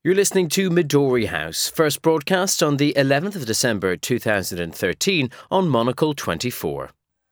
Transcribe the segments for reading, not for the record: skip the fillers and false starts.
You're listening to Midori House, first broadcast on the 11th of December 2013 on Monocle 24.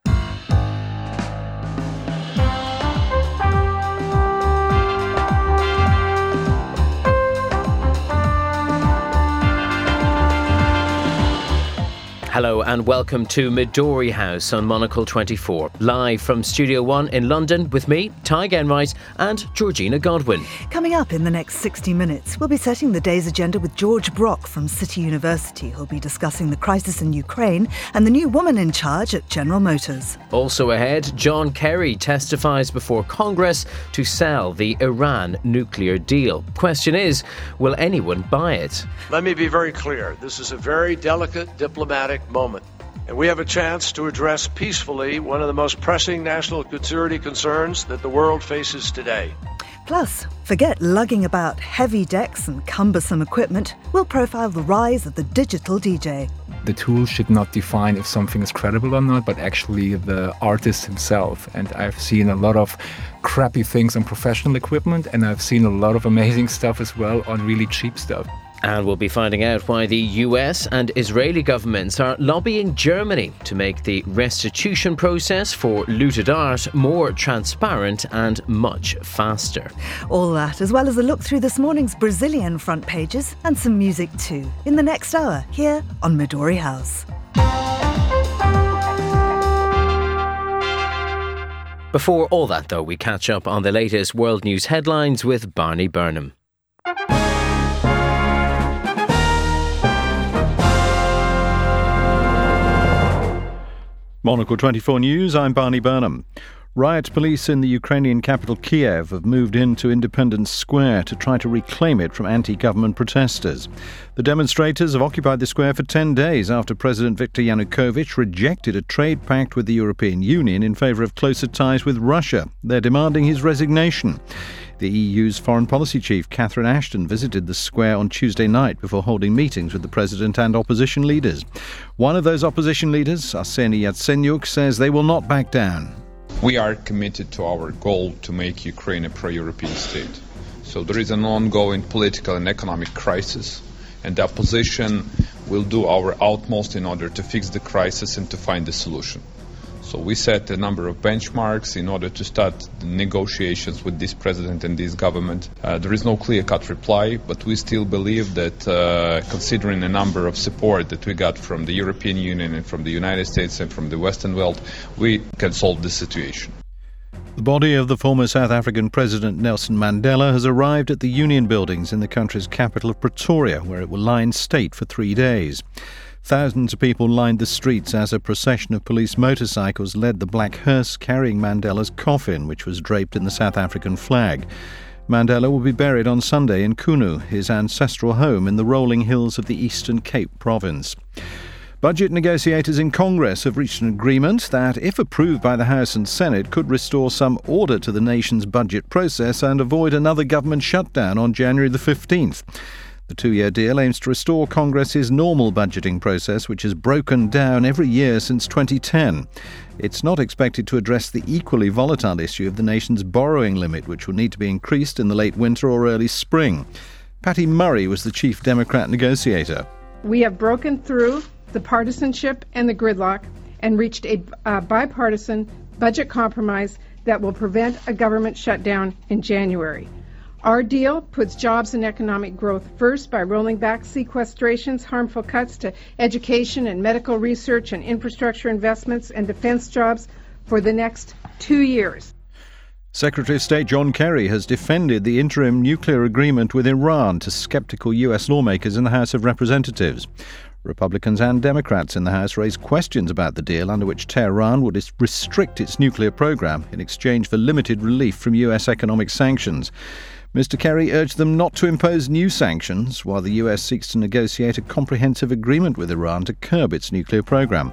Hello and welcome to Midori House on Monocle 24, live from Studio 1 in London with me, Ty Genwright, and Georgina Godwin. Coming up in the next 60 minutes, we'll be setting the day's agenda with George Brock from City University, who'll be discussing the crisis in Ukraine and the new woman in charge at General Motors. Also ahead, John Kerry testifies before Congress to sell the Iran nuclear deal. Question is, will anyone buy it? Let me be very clear. This is a very delicate diplomatic moment, and we have a chance to address peacefully one of the most pressing national security concerns that the world faces today. Plus, forget lugging about heavy decks and cumbersome equipment. We'll profile the rise of the digital DJ. The tool should not define if something is credible or not, but actually the artist himself. And I've seen a lot of crappy things on professional equipment, and I've seen a lot of amazing stuff as well on really cheap stuff. And we'll be finding out why the US and Israeli governments are lobbying Germany to make the restitution process for looted art more transparent and much faster. All that, as well as a look through this morning's Brazilian front pages and some music too, in the next hour here on Midori House. Before all that, though, we catch up on the latest world news headlines with Barney Burnham. Monocle 24 News, I'm Barney Burnham. Riot police in the Ukrainian capital Kiev have moved into Independence Square to try to reclaim it from anti-government protesters. The demonstrators have occupied the square for 10 days after President Viktor Yanukovych rejected a trade pact with the European Union in favour of closer ties with Russia. They're demanding his resignation. The EU's foreign policy chief, Catherine Ashton, visited the square on Tuesday night before holding meetings with the president and opposition leaders. One of those opposition leaders, Arseniy Yatsenyuk, says they will not back down. We are committed to our goal to make Ukraine a pro-European state. So there is an ongoing political and economic crisis, and the opposition will do our utmost in order to fix the crisis and to find a solution. So we set a number of benchmarks in order to start the negotiations with this president and this government. There is no clear-cut reply, but we still believe that considering the number of support that we got from the European Union and from the United States and from the Western world, we can solve the situation. The body of the former South African President Nelson Mandela has arrived at the Union Buildings in the country's capital of Pretoria, where it will lie in state for 3 days. Thousands of people lined the streets as a procession of police motorcycles led the black hearse carrying Mandela's coffin, which was draped in the South African flag. Mandela will be buried on Sunday in Kunu, his ancestral home in the rolling hills of the Eastern Cape province. Budget negotiators in Congress have reached an agreement that, if approved by the House and Senate, could restore some order to the nation's budget process and avoid another government shutdown on January the 15th. The 2-year deal aims to restore Congress's normal budgeting process, which has broken down every year since 2010. It's not expected to address the equally volatile issue of the nation's borrowing limit, which will need to be increased in the late winter or early spring. Patty Murray was the chief Democrat negotiator. We have broken through the partisanship and the gridlock and reached a bipartisan budget compromise that will prevent a government shutdown in January. Our deal puts jobs and economic growth first by rolling back sequestration's harmful cuts to education and medical research and infrastructure investments and defense jobs for the next 2 years. Secretary of State John Kerry has defended the interim nuclear agreement with Iran to sceptical US lawmakers in the House of Representatives. Republicans and Democrats in the House raised questions about the deal under which Tehran would restrict its nuclear program in exchange for limited relief from US economic sanctions. Mr. Kerry urged them not to impose new sanctions while the US seeks to negotiate a comprehensive agreement with Iran to curb its nuclear program.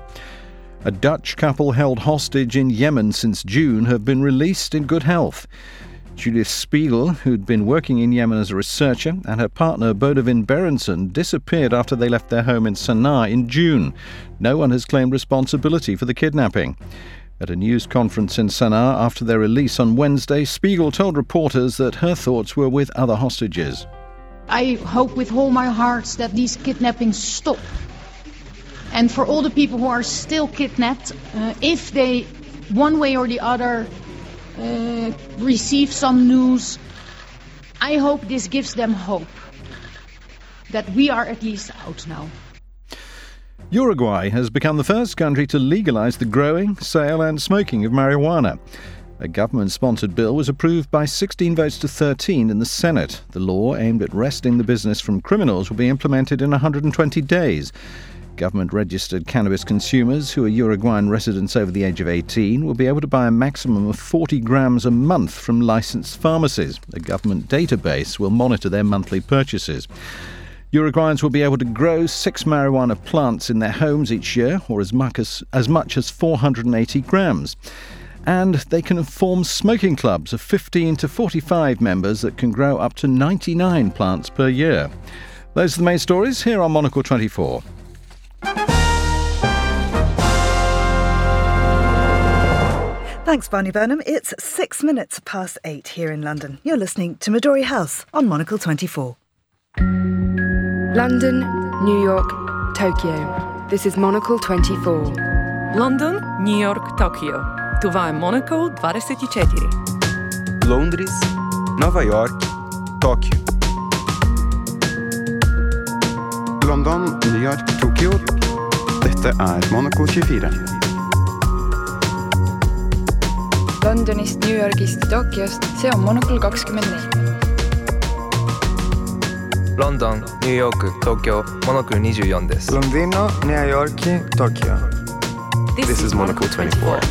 A Dutch couple held hostage in Yemen since June have been released in good health. Judith Spiegel, who'd been working in Yemen as a researcher, and her partner Bodewin Berendsen disappeared after they left their home in Sana'a in June. No one has claimed responsibility for the kidnapping. At a news conference in Sana'a after their release on Wednesday, Spiegel told reporters that her thoughts were with other hostages. I hope with all my heart that these kidnappings stop. And for all the people who are still kidnapped, if they, one way or the other, receive some news, I hope this gives them hope that we are at least out now. Uruguay has become the first country to legalise the growing, sale and smoking of marijuana. A government-sponsored bill was approved by 16 votes to 13 in the Senate. The law, aimed at wresting the business from criminals, will be implemented in 120 days. Government-registered cannabis consumers who are Uruguayan residents over the age of 18 will be able to buy a maximum of 40 grams a month from licensed pharmacies. A government database will monitor their monthly purchases. Uruguayans will be able to grow 6 marijuana plants in their homes each year, or as much as 480 grams. And they can form smoking clubs of 15 to 45 members that can grow up to 99 plants per year. Those are the main stories here on Monocle 24. Thanks, Barney Burnham. It's 6 minutes past 8 here in London. You're listening to Midori House on Monocle 24. London, New York, Tokyo. This is Monocle 24. London, New York, Tokyo. Това е Monocle 24. Londres, Nova York, Tóquio. London, New York, Tokyo. Dette er Monocle 24. Londonist, New Yorgist, Tokyost, see on Monocle 24. London, New York, Tokyo, Monocle 24 です。 Londino, New York, Tokyo. This is Monocle 24.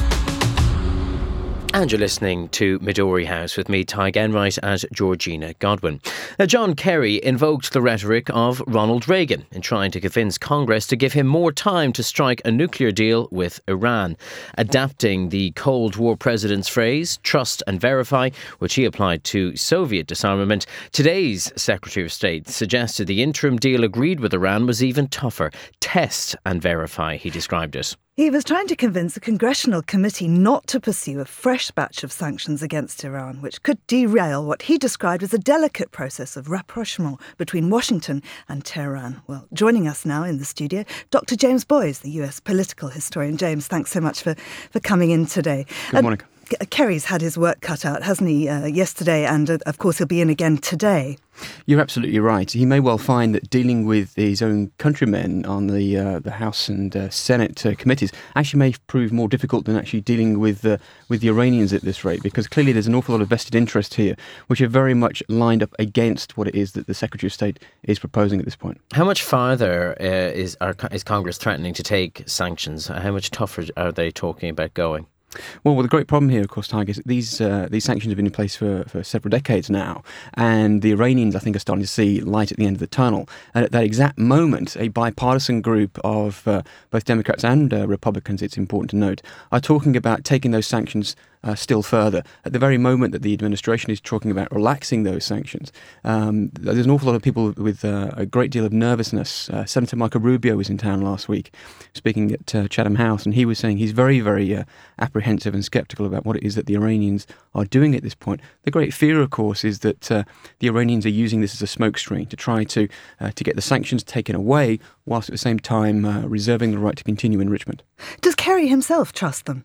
And you're listening to Midori House with me, Ty Enright, and Georgina Godwin. Now, John Kerry invoked the rhetoric of Ronald Reagan in trying to convince Congress to give him more time to strike a nuclear deal with Iran, adapting the Cold War president's phrase, trust and verify, which he applied to Soviet disarmament. Today's Secretary of State suggested the interim deal agreed with Iran was even tougher. Test and verify, he described it. He was trying to convince a congressional committee not to pursue a fresh batch of sanctions against Iran, which could derail what he described as a delicate process of rapprochement between Washington and Tehran. Well, joining us now in the studio, Dr. James Boys, the US political historian. James, thanks so much for coming in today. Good morning. Kerry's had his work cut out, hasn't he, yesterday, and of course he'll be in again today. You're absolutely right. He may well find that dealing with his own countrymen on the House and Senate committees actually may prove more difficult than actually dealing with the Iranians at this rate, because clearly there's an awful lot of vested interest here, which are very much lined up against what it is that the Secretary of State is proposing at this point. How much farther is Congress threatening to take sanctions? How much tougher are they talking about going? Well, the great problem here, of course, Tiger, is that these sanctions have been in place for several decades now, and the Iranians, I think, are starting to see light at the end of the tunnel. And at that exact moment, a bipartisan group of both Democrats and Republicans, it's important to note, are talking about taking those sanctions still further. At the very moment that the administration is talking about relaxing those sanctions, there's an awful lot of people with a great deal of nervousness. Senator Marco Rubio was in town last week speaking at Chatham House, and he was saying he's very, very apprehensive and sceptical about what it is that the Iranians are doing at this point. The great fear, of course, is that the Iranians are using this as a smokescreen to try to get the sanctions taken away, whilst at the same time reserving the right to continue enrichment. Does Kerry himself trust them?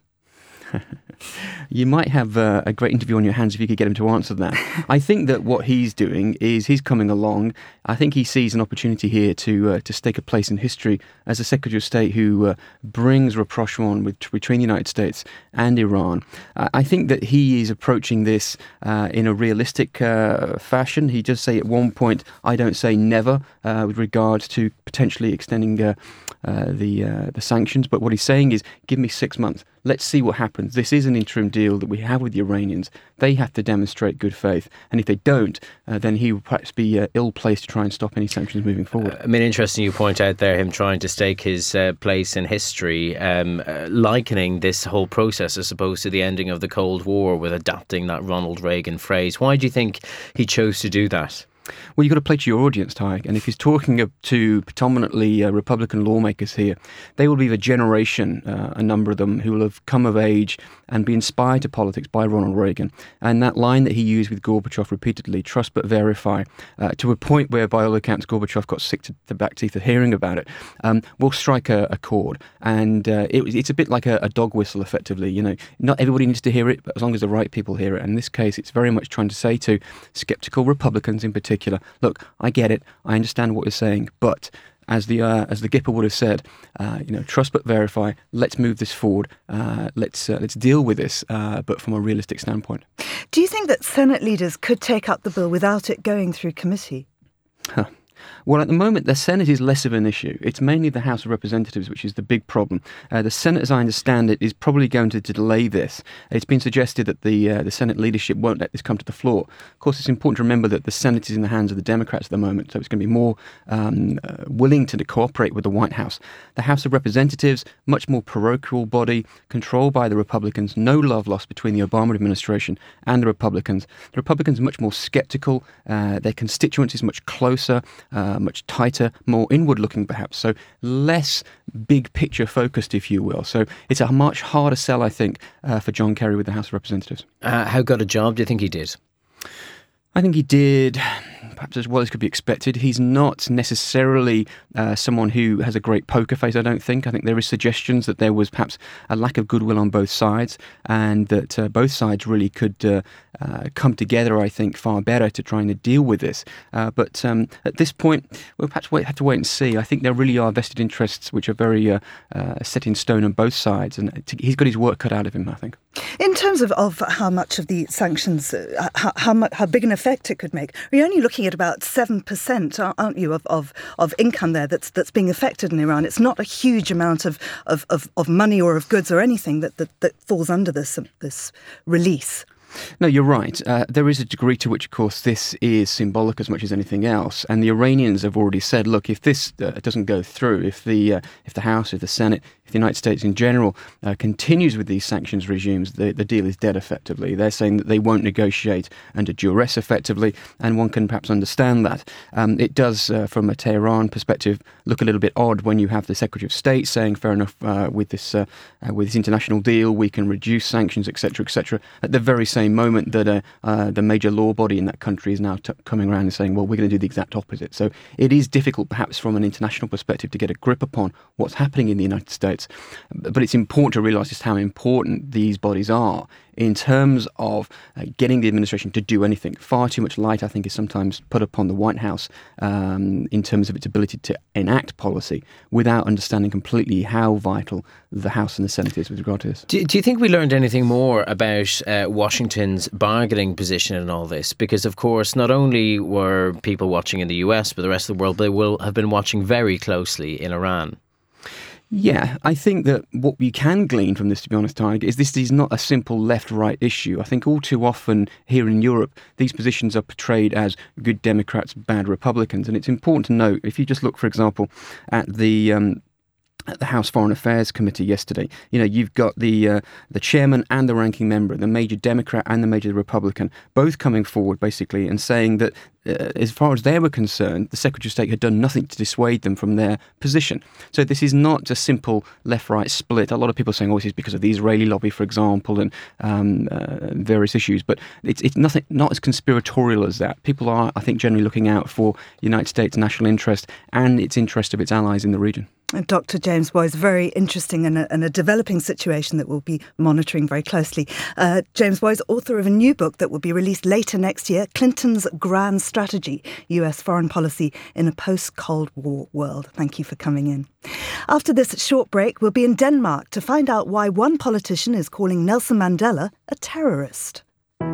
You might have a great interview on your hands if you could get him to answer that. I think that what he's doing is he's coming along. I think he sees an opportunity here to stake a place in history as a Secretary of State who brings rapprochement between the United States and Iran. I think that he is approaching this in a realistic fashion. He does say at one point, I don't say never with regard to potentially extending the sanctions. But what he's saying is, give me 6 months. Let's see what happens. This is an interim deal that we have with the Iranians. They have to demonstrate good faith. And if they don't, then he will perhaps be ill-placed to try and stop any sanctions moving forward. I mean, interesting you point out there him trying to stake his place in history, likening this whole process, I suppose, to the ending of the Cold War with adapting that Ronald Reagan phrase. Why do you think he chose to do that? Well, you've got to play to your audience, Tig. And if he's talking to predominantly Republican lawmakers here, they will be the generation, a number of them, who will have come of age and be inspired to politics by Ronald Reagan. And that line that he used with Gorbachev repeatedly, trust but verify, to a point where, by all accounts, Gorbachev got sick to the back teeth of hearing about it, will strike a chord. And it's a bit like a dog whistle, effectively. You know, not everybody needs to hear it, but as long as the right people hear it. And in this case, it's very much trying to say to sceptical Republicans in particular, look, I get it, I understand what you're saying, but as the Gipper would have said, trust but verify. Let's move this forward. Let's deal with this, but from a realistic standpoint. Do you think that Senate leaders could take up the bill without it going through committee? Well, at the moment, the Senate is less of an issue. It's mainly the House of Representatives, which is the big problem. The Senate, as I understand it, is probably going to delay this. It's been suggested that the Senate leadership won't let this come to the floor. Of course, it's important to remember that the Senate is in the hands of the Democrats at the moment, so it's going to be more willing to cooperate with the White House. The House of Representatives, much more parochial body, controlled by the Republicans, no love lost between the Obama administration and the Republicans. The Republicans are much more sceptical, their constituency is much closer, much tighter, more inward-looking perhaps, so less big-picture focused, if you will. So it's a much harder sell, I think, for John Kerry with the House of Representatives. How good a job do you think he did? I think he did perhaps as well as could be expected. He's not necessarily someone who has a great poker face, I don't think. I think there is suggestions that there was perhaps a lack of goodwill on both sides, and that both sides really could come together, I think, far better to trying to deal with this. But at this point, we'll perhaps have to wait and see. I think there really are vested interests which are very set in stone on both sides, and he's got his work cut out of him, I think. In terms of how much of the sanctions, how big an effect it could make, you're only looking at about 7%, aren't you, of income there that's being affected in Iran. It's not a huge amount of money or of goods or anything that falls under this release. No, you're right. There is a degree to which, of course, this is symbolic as much as anything else. And the Iranians have already said, look, if this doesn't go through, if the House, if the Senate, if the United States in general continues with these sanctions regimes, the deal is dead, effectively. They're saying that they won't negotiate under duress, effectively, and one can perhaps understand that. It does, from a Tehran perspective, look a little bit odd when you have the Secretary of State saying, fair enough, with this international deal, we can reduce sanctions, etc., etc., at the very same moment that the major law body in that country is now coming around and saying, well, we're going to do the exact opposite. So it is difficult, perhaps from an international perspective, to get a grip upon what's happening in the United States. But it's important to realise just how important these bodies are in terms of getting the administration to do anything. Far too much light, I think, is sometimes put upon the White House in terms of its ability to enact policy without understanding completely how vital the House and the Senate is with regard to this. Do you think we learned anything more about Washington's bargaining position in all this? Because, of course, not only were people watching in the US, but the rest of the world, they will have been watching very closely in Iran. Yeah, I think that what we can glean from this, to be honest, Tig, is this is not a simple left-right issue. I think all too often here in Europe, these positions are portrayed as good Democrats, bad Republicans. And it's important to note, if you just look, for example, at the House Foreign Affairs Committee yesterday, you've got the chairman and the ranking member, the major Democrat and the major Republican, both coming forward basically and saying that as far as they were concerned, the Secretary of State had done nothing to dissuade them from their position. So this is not a simple left-right split. A lot of people are saying, this is because of the Israeli lobby, for example, and various issues. But it's nothing, not as conspiratorial as that. People are, I think, generally looking out for the United States' national interest and its interest of its allies in the region. Dr. James Boyes, very interesting and a developing situation that we'll be monitoring very closely. James Boyes, author of a new book that will be released later next year, Clinton's Grand Strategy, US Foreign Policy in a Post-Cold War World. Thank you for coming in. After this short break, we'll be in Denmark to find out why one politician is calling Nelson Mandela a terrorist.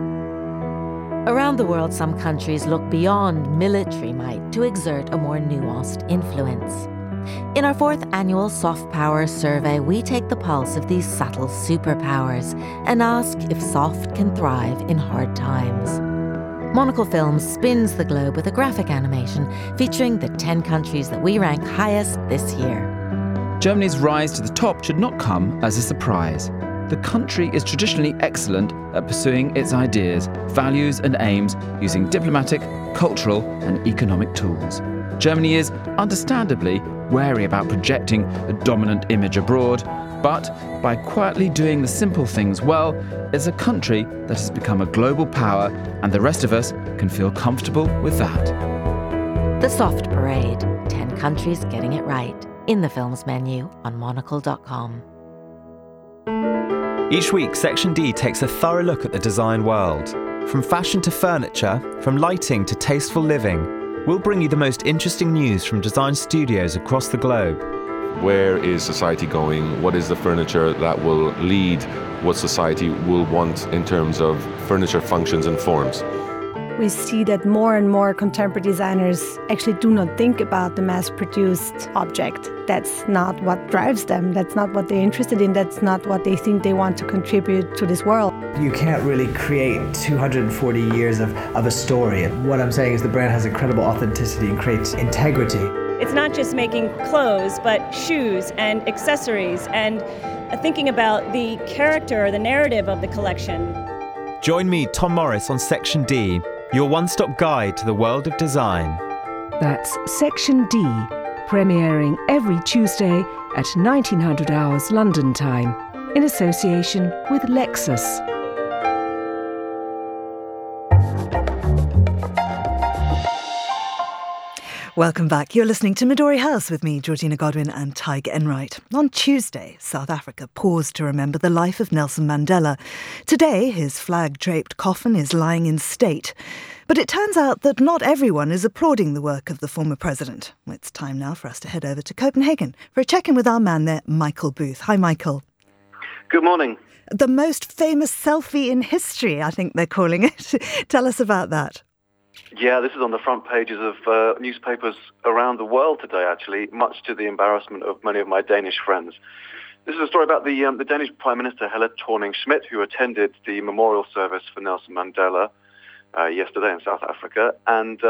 Around the world, some countries look beyond military might to exert a more nuanced influence. In our 4th annual Soft Power survey, we take the pulse of these subtle superpowers and ask if soft can thrive in hard times. Monocle Films spins the globe with a graphic animation featuring the 10 countries that we rank highest this year. Germany's rise to the top should not come as a surprise. the country is traditionally excellent at pursuing its ideas, values and aims using diplomatic, cultural and economic tools. Germany is, understandably, wary about projecting a dominant image abroad, but by quietly doing the simple things well, it's a country that has become a global power, and the rest of us can feel comfortable with that. The Soft Parade, 10 countries getting it right, in the film's menu on monocle.com. Each week, Section D takes a thorough look at the design world. From fashion to furniture, from lighting to tasteful living, we'll bring you the most interesting news from design studios across the globe. Where is society going? What is the furniture that will lead what society will want in terms of furniture functions and forms? We see that more and more contemporary designers actually do not think about the mass-produced object. That's not what drives them. That's not what they're interested in. That's not what they think they want to contribute to this world. You can't really create 240 years of a story. What I'm saying is the brand has incredible authenticity and creates integrity. It's not just making clothes, but shoes and accessories and thinking about the character, the narrative of the collection. Join me, Tom Morris, on Section D, your one-stop guide to the world of design. That's Section D, premiering every Tuesday at 1900 hours London time, in association with Lexus. Welcome back. You're listening to Midori House with me, Georgina Godwin and Tig Enright. On Tuesday, South Africa paused to remember the life of Nelson Mandela. Today, his flag-draped coffin is lying in state. But it turns out that not everyone is applauding the work of the former president. It's time now for us to head over to Copenhagen for a check-in with our man there, Michael Booth. Hi, Michael. Good morning. The most famous selfie in history, I think they're calling it. Tell us about that. Yeah, this is on the front pages of newspapers around the world today, actually, much to the embarrassment of many of my Danish friends. This is a story about the Danish Prime Minister, Helle Thorning-Schmidt, who attended the memorial service for Nelson Mandela yesterday in South Africa. And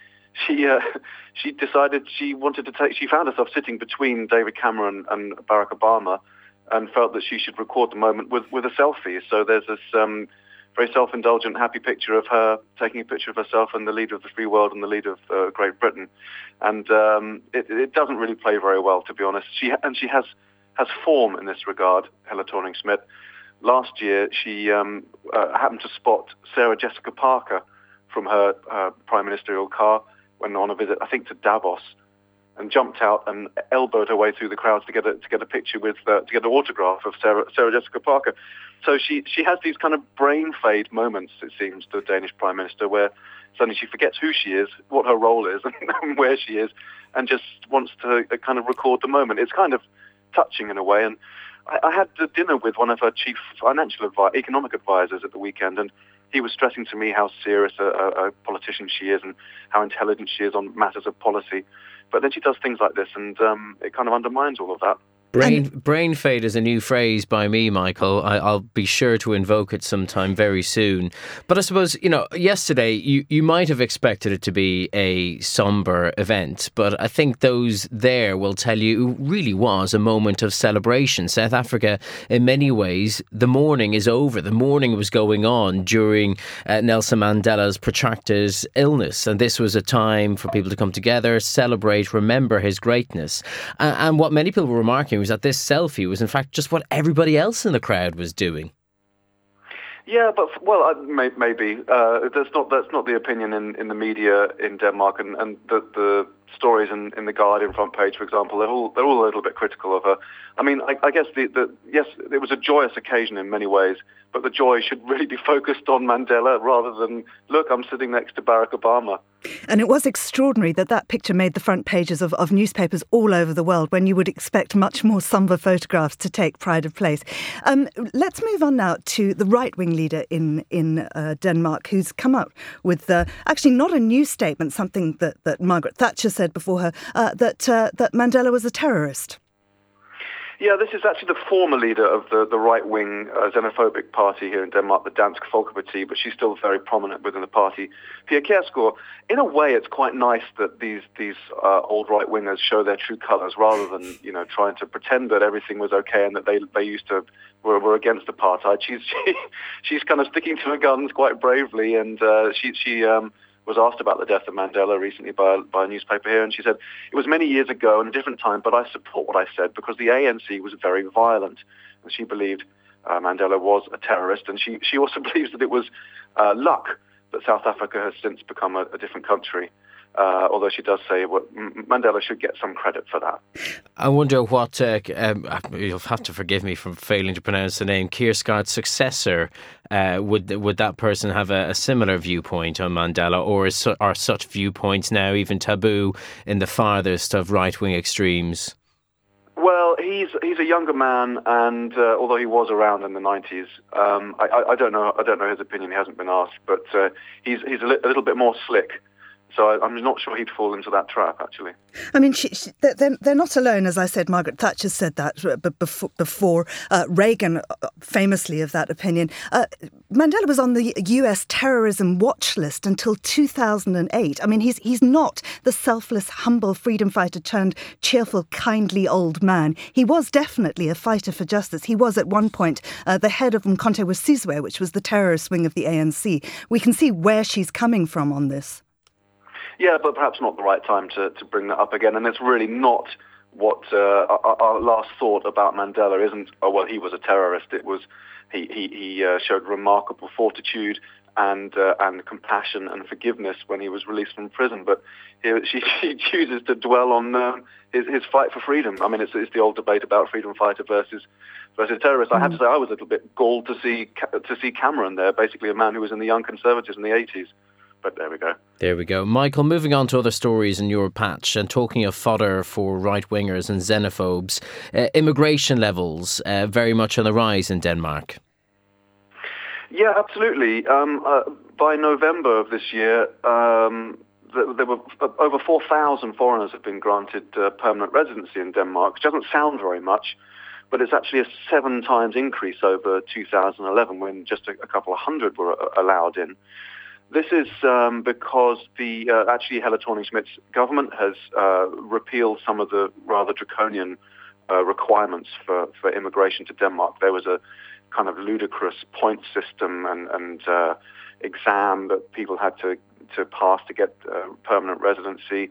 she decided she found herself sitting between David Cameron and Barack Obama and felt that she should record the moment with a selfie. So there's this very self-indulgent, happy picture of her taking a picture of herself and the leader of the free world and the leader of Great Britain. And it doesn't really play very well, to be honest. She has form in this regard, Helle Thorning-Schmidt. Last year, she happened to spot Sarah Jessica Parker from her prime ministerial car when on a visit, I think, to Davos, and jumped out and elbowed her way through the crowds to get a picture with to get an autograph of Sarah Jessica Parker. So she has these kind of brain fade moments, it seems, to the Danish Prime Minister, where suddenly she forgets who she is, what her role is, and where she is, and just wants to kind of record the moment. It's kind of touching in a way. And I had dinner with one of her chief economic advisors at the weekend, and he was stressing to me how serious a politician she is and how intelligent she is on matters of policy. But then she does things like this, and it kind of undermines all of that. Brain fade is a new phrase by me, Michael. I'll be sure to invoke it sometime very soon. But I suppose, yesterday you might have expected it to be a sombre event, but I think those there will tell you it really was a moment of celebration. South Africa, in many ways, the mourning is over. The mourning was going on during Nelson Mandela's protracted illness, and this was a time for people to come together, celebrate, remember his greatness. And what many people were remarking was that this selfie was in fact just what everybody else in the crowd was doing. Yeah, but maybe that's not the opinion in the media in Denmark, and the stories in the Guardian front page, for example, they're all a little bit critical of her. I mean, I guess yes, it was a joyous occasion in many ways, but the joy should really be focused on Mandela rather than, look, I'm sitting next to Barack Obama. And it was extraordinary that picture made the front pages of newspapers all over the world when you would expect much more sombre photographs to take pride of place. Let's move on now to the right-wing leader in Denmark, who's come up with actually not a new statement, something that Margaret Thatcher said before her, that Mandela was a terrorist. Yeah, this is actually the former leader of the right-wing xenophobic party here in Denmark, the Dansk Folkeparti, but she's still very prominent within the party. Pia Kjærsgaard, in a way, it's quite nice that these old right-wingers show their true colours rather than, trying to pretend that everything was okay and that they used to were against apartheid. She's kind of sticking to her guns quite bravely, and she was asked about the death of Mandela recently by a newspaper here, and she said, "It was many years ago and a different time, but I support what I said because the ANC was very violent." And she believed Mandela was a terrorist, and she also believes that it was luck that South Africa has since become a different country. Although she does say Mandela should get some credit for that. I wonder what, you'll have to forgive me for failing to pronounce the name, Kjærsgaard's successor, would that person have a similar viewpoint on Mandela, or are such viewpoints now even taboo in the farthest of right-wing extremes? Well, he's a younger man, and although he was around in the 90s, I don't know his opinion. He hasn't been asked, but he's a little bit more slick. So I'm not sure he'd fall into that trap, actually. I mean, they're not alone, as I said. Margaret Thatcher said that before. Reagan, famously of that opinion. Mandela was on the US terrorism watch list until 2008. I mean, he's not the selfless, humble freedom fighter turned cheerful, kindly old man. He was definitely a fighter for justice. He was at one point the head of Umkhonto we Sizwe, which was the terrorist wing of the ANC. We can see where she's coming from on this. Yeah, but perhaps not the right time to bring that up again. And it's really not what our last thought about Mandela isn't, oh, well, he was a terrorist. It was he showed remarkable fortitude and compassion and forgiveness when he was released from prison. But she chooses to dwell on his fight for freedom. I mean, it's the old debate about freedom fighter versus terrorist. I have to say I was a little bit galled to see Cameron there, basically a man who was in the Young Conservatives in the 80s. But there we go. There we go. Michael, moving on to other stories in your patch and talking of fodder for right-wingers and xenophobes, immigration levels very much on the rise in Denmark. Yeah, absolutely. By November of this year, there were over 4,000 foreigners have been granted permanent residency in Denmark, which doesn't sound very much, but it's actually a 7 times increase over 2011 when just a couple of hundred were allowed in. This is because actually Helle Thorning-Schmidt's government has repealed some of the rather draconian requirements for immigration to Denmark. There was a kind of ludicrous point system and exam that people had to pass to get permanent residency,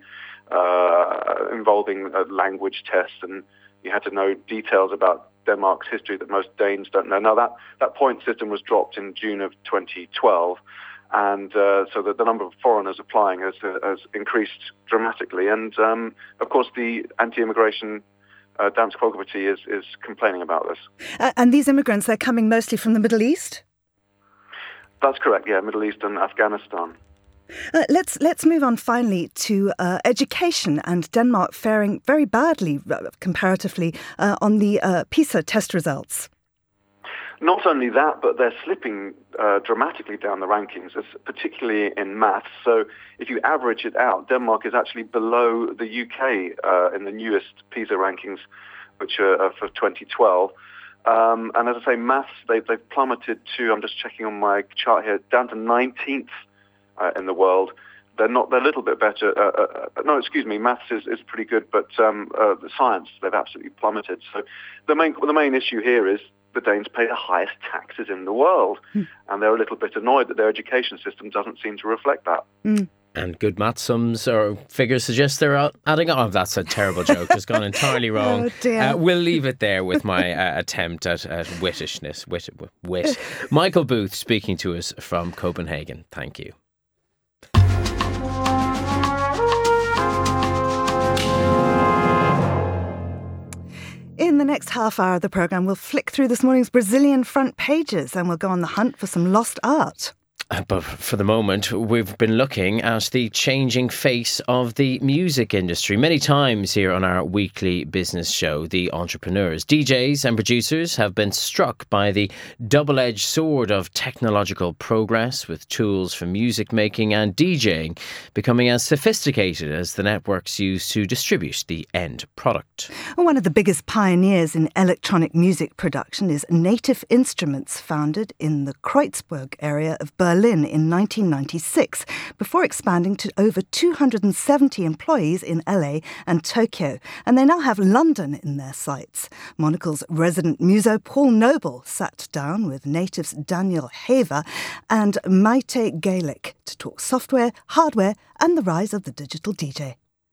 involving language tests, and you had to know details about Denmark's history that most Danes don't know. Now that point system was dropped in June of 2012. And so the number of foreigners applying has increased dramatically. And, of course, the anti-immigration Dansk Folkeparti is complaining about this. And these immigrants, they're coming mostly from the Middle East? That's correct, yeah, Middle East and Afghanistan. Let's move on finally to education, and Denmark faring very badly, comparatively, on the PISA test results. Not only that, but they're slipping dramatically down the rankings, particularly in maths. So if you average it out, Denmark is actually below the UK in the newest PISA rankings, which are for 2012. And as I say, maths, they've plummeted to, I'm just checking on my chart here, down to 19th in the world. They're a little bit better. Maths is pretty good, but the science, they've absolutely plummeted. So the main issue here is the Danes pay the highest taxes in the world, and they're a little bit annoyed that their education system doesn't seem to reflect that. And good math sums or figures suggest they're adding up. Oh, that's a terrible joke. It's gone entirely wrong. Oh, dear. We'll leave it there with my attempt at wittishness. Wit. Michael Booth speaking to us from Copenhagen. Thank you. In the next half hour of the programme, we'll flick through this morning's Brazilian front pages and we'll go on the hunt for some lost art. But for the moment, we've been looking at the changing face of the music industry. Many times here on our weekly business show, the entrepreneurs, DJs and producers have been struck by the double-edged sword of technological progress, with tools for music making and DJing becoming as sophisticated as the networks used to distribute the end product. One of the biggest pioneers in electronic music production is Native Instruments, founded in the Kreuzberg area of Berlin in 1996, before expanding to over 270 employees in LA and Tokyo. And they now have London in their sights. Monocle's resident muso Paul Noble sat down with Native's Daniel Haver and Maite Gaelic to talk software, hardware and the rise of the digital DJ.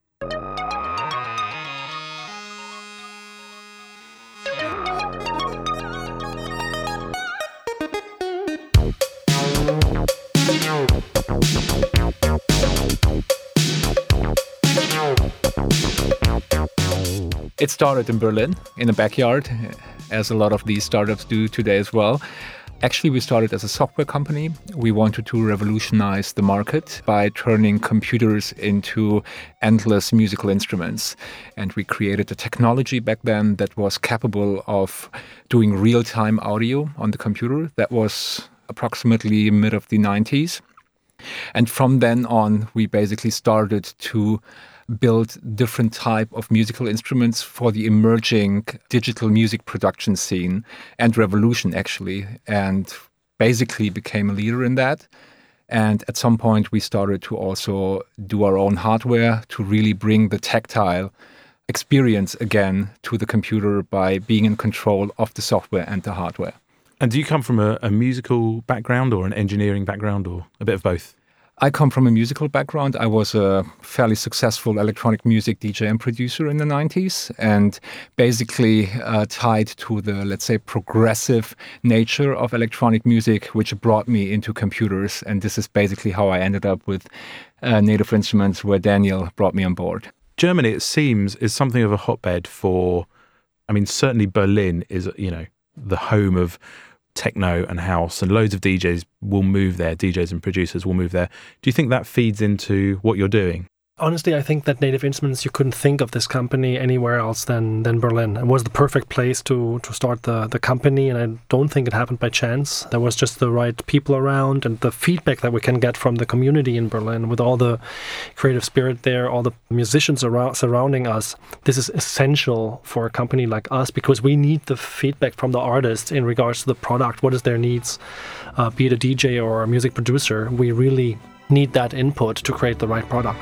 It started in Berlin, in a backyard, as a lot of these startups do today as well. Actually, we started as a software company. We wanted to revolutionize the market by turning computers into endless musical instruments. And we created a technology back then that was capable of doing real-time audio on the computer. That was approximately mid of the 90s. And from then on, we basically started to build different type of musical instruments for the emerging digital music production scene and revolution, actually, and basically became a leader in that. And at some point, we started to also do our own hardware to really bring the tactile experience again to the computer by being in control of the software and the hardware. And do you come from a musical background or an engineering background or a bit of both? I come from a musical background. I was a fairly successful electronic music DJ and producer in the 90s, and basically tied to the, let's say, progressive nature of electronic music, which brought me into computers. And this is basically how I ended up with Native Instruments, where Daniel brought me on board. Germany, it seems, is something of a hotbed for, I mean, certainly Berlin is, you know, the home of techno and house, and loads of DJs will move there, DJs and producers will move there. Do you think that feeds into what you're doing? Honestly, I think that Native Instruments, you couldn't think of this company anywhere else than Berlin. It was the perfect place to start the company, and I don't think it happened by chance. There was just the right people around, and the feedback that we can get from the community in Berlin with all the creative spirit there, all the musicians surrounding us. This is essential for a company like us because we need the feedback from the artists in regards to the product. What is their needs? Be it a DJ or a music producer, we really need that input to create the right product.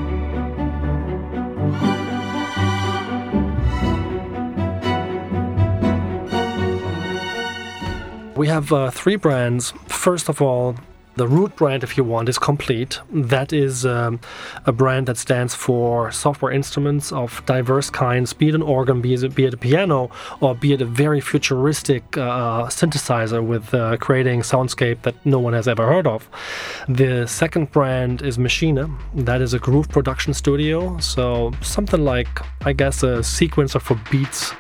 We have 3 brands. First of all, the root brand, if you want, is Komplete. That is a brand that stands for software instruments of diverse kinds, be it an organ, be it a piano, or be it a very futuristic synthesizer with creating soundscape that no one has ever heard of. The second brand is Maschine. That is a groove production studio. So something like, I guess, a sequencer for beats.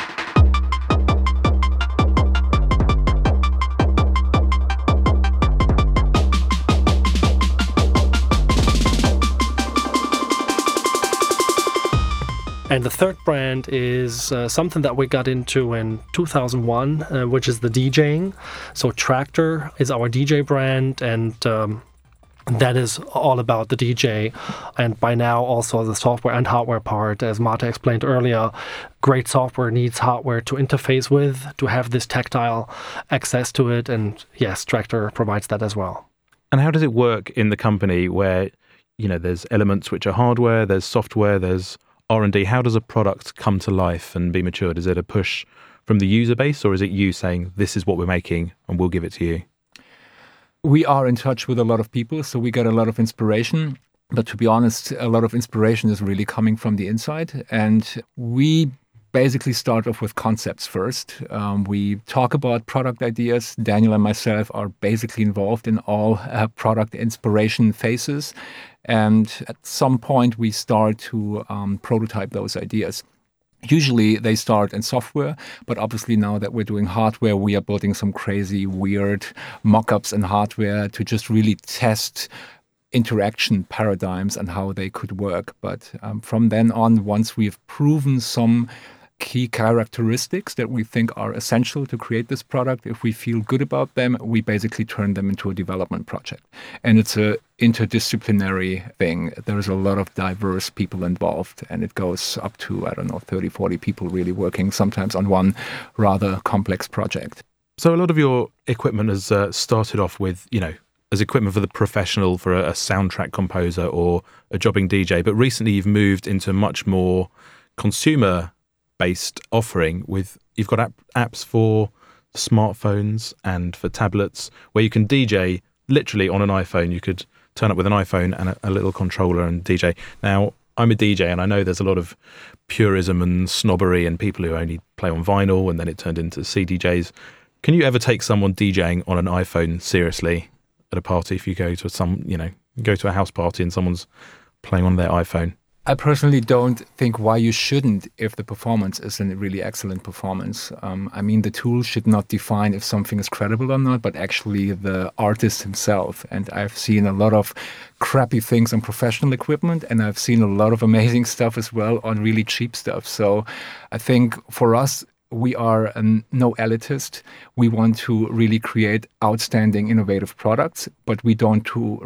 And the third brand is something that we got into in 2001, which is the DJing. So Traktor is our DJ brand, and that is all about the DJ. And by now also the software and hardware part, as Marta explained earlier. Great software needs hardware to interface with, to have this tactile access to it. And yes, Traktor provides that as well. And how does it work in the company where, you know, there's elements which are hardware, there's software, there's R&D? How does a product come to life and be matured? Is it a push from the user base, or is it you saying, this is what we're making and we'll give it to you? We are in touch with a lot of people, so we get a lot of inspiration. But to be honest, a lot of inspiration is really coming from the inside. And we basically start off with concepts first. We talk about product ideas. Daniel and myself are basically involved in all product inspiration phases. And at some point, we start to prototype those ideas. Usually they start in software, but obviously now that we're doing hardware, we are building some crazy, weird mock-ups in hardware to just really test interaction paradigms and how they could work. But from then on, once we've proven some key characteristics that we think are essential to create this product, if we feel good about them, we basically turn them into a development project. And it's a interdisciplinary thing. There's a lot of diverse people involved, and it goes up to, 30, 40 people really working sometimes on one rather complex project. So a lot of your equipment has started off with, as equipment for the professional, for a soundtrack composer or a jobbing DJ, but recently you've moved into much more consumer-based offering you've got apps for smartphones and for tablets where you can DJ literally on an iPhone. You could turn up with an iPhone and a little controller and DJ. Now, I'm a DJ and I know there's a lot of purism and snobbery and people who only play on vinyl and then it turned into CDJs. Can you ever take someone DJing on an iPhone seriously at a party if you go to go to a house party and someone's playing on their iPhone? I personally don't think why you shouldn't if the performance is a really excellent performance. The tool should not define if something is credible or not, but actually the artist himself. And I've seen a lot of crappy things on professional equipment, and I've seen a lot of amazing stuff as well on really cheap stuff. So I think for us, we are no elitist. We want to really create outstanding, innovative products, but we don't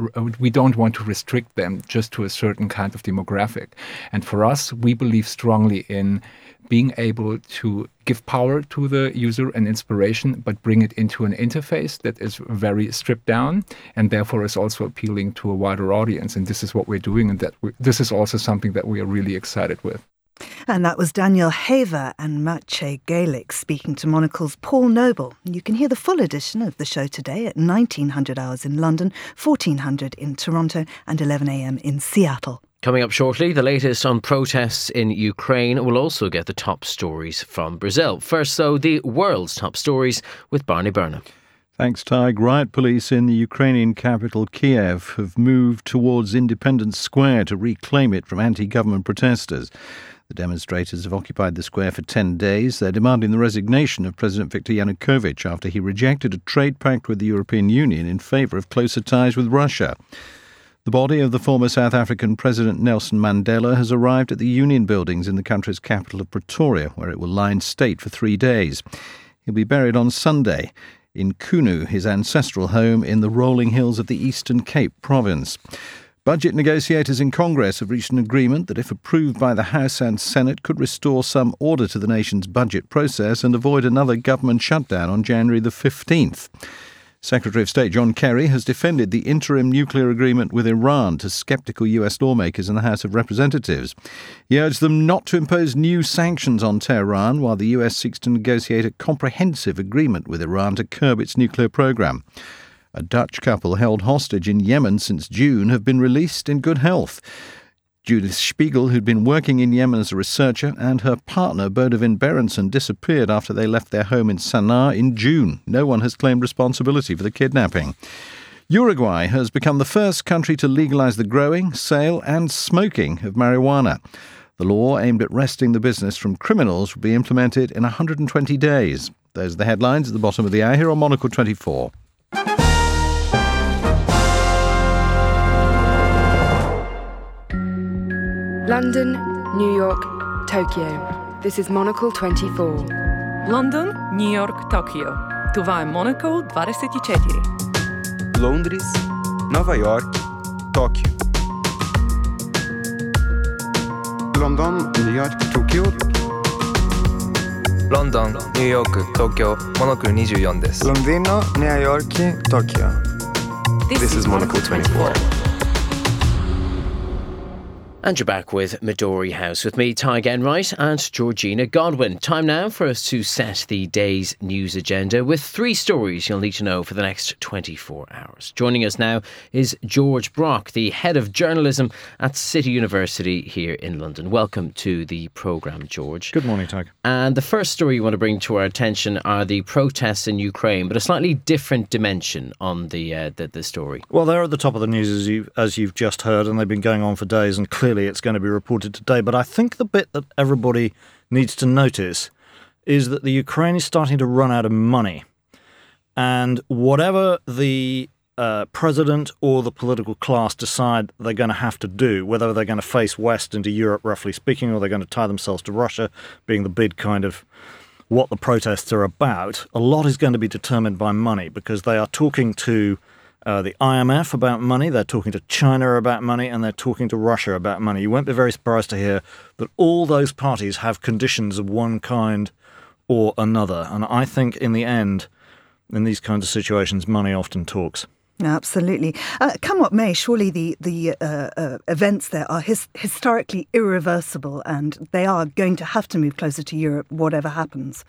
want to restrict them just to a certain kind of demographic. And for us, we believe strongly in being able to give power to the user and inspiration, but bring it into an interface that is very stripped down and therefore is also appealing to a wider audience. And this is what we're doing, and this is also something that we are really excited with. And that was Daniel Haver and Maciej Gaelic speaking to Monocle's Paul Noble. You can hear the full edition of the show today at 1900 hours in London, 1400 in Toronto and 11 a.m. in Seattle. Coming up shortly, the latest on protests in Ukraine. We'll also get the top stories from Brazil. First, though, the world's top stories with Barney Burnham. Thanks, Tig. Riot police in the Ukrainian capital Kiev have moved towards Independence Square to reclaim it from anti-government protesters. The demonstrators have occupied the square for 10 days. They're demanding the resignation of President Viktor Yanukovych after he rejected a trade pact with the European Union in favour of closer ties with Russia. The body of the former South African President Nelson Mandela has arrived at the Union Buildings in the country's capital of Pretoria, where it will lie in state for 3 days. He'll be buried on Sunday in Kunu, his ancestral home in the rolling hills of the Eastern Cape province. Budget negotiators in Congress have reached an agreement that, if approved by the House and Senate, could restore some order to the nation's budget process and avoid another government shutdown on January the 15th. Secretary of State John Kerry has defended the interim nuclear agreement with Iran to sceptical US lawmakers in the House of Representatives. He urged them not to impose new sanctions on Tehran while the US seeks to negotiate a comprehensive agreement with Iran to curb its nuclear program. A Dutch couple held hostage in Yemen since June have been released in good health. Judith Spiegel, who'd been working in Yemen as a researcher, and her partner, Bodewin Berenson, disappeared after they left their home in Sana'a in June. No one has claimed responsibility for the kidnapping. Uruguay has become the first country to legalize the growing, sale and smoking of marijuana. The law aimed at wresting the business from criminals will be implemented in 120 days. Those are the headlines at the bottom of the hour here on Monocle 24. London, New York, Tokyo. This is Monocle 24. London, New York, Tokyo. Това е Monocle 24. Londres, Nova York, Tóquio. London, New York, Tokyo. London, New York, Tokyo, Monocle 24です。 Londino, New York, Tokyo. This is Monocle 24. And you're back with Midori House with me, Tig Enright, and Georgina Godwin. Time now for us to set the day's news agenda with 3 stories you'll need to know for the next 24 hours. Joining us now is George Brock, the head of journalism at City University here in London. Welcome to the programme, George. Good morning, Tig. And the first story you want to bring to our attention are the protests in Ukraine, but a slightly different dimension on the story. Well, they're at the top of the news, as you've just heard, and they've been going on for days, and clearly it's going to be reported today. But I think the bit that everybody needs to notice is that the Ukraine is starting to run out of money. And whatever the president or the political class decide they're going to have to do, whether they're going to face west into Europe, roughly speaking, or they're going to tie themselves to Russia, being the big kind of what the protests are about, a lot is going to be determined by money, because they are talking to the IMF about money, they're talking to China about money, and they're talking to Russia about money. You won't be very surprised to hear that all those parties have conditions of one kind or another. And I think in the end, in these kinds of situations, money often talks. Absolutely. Come what may, surely the events there are historically irreversible, and they are going to have to move closer to Europe, whatever happens.